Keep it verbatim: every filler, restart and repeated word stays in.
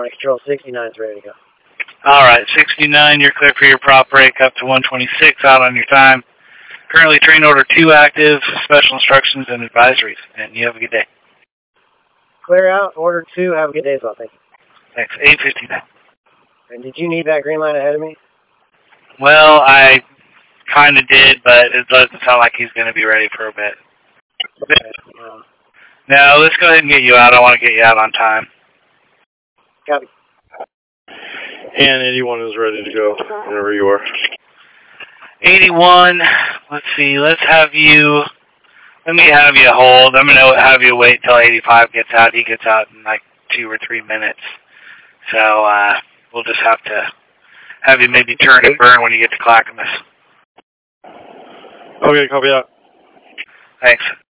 morning. Control sixty-nine's ready to go. All right, sixty-nine, you're clear for your prop break up to one twenty-six, out on your time. Currently train order two active, special instructions and advisories, and you have a good day. Clear out, order two, have a good day as well, thank you. Thanks, eight fifty-nine. And did you need that green line ahead of me? Well, I kind of did, but it doesn't sound like he's going to be ready for a bit. Okay. Um, No, let's go ahead and get you out. I want to get you out on time. Copy. And eighty-one is ready to go whenever you are. eighty-one, let's see, let's have you, let me have you hold. I'm going to have you wait till eighty-five gets out. He gets out in like two or three minutes. So uh, we'll just have to have you maybe turn and burn when you get to Clackamas. Okay, copy that. Thanks.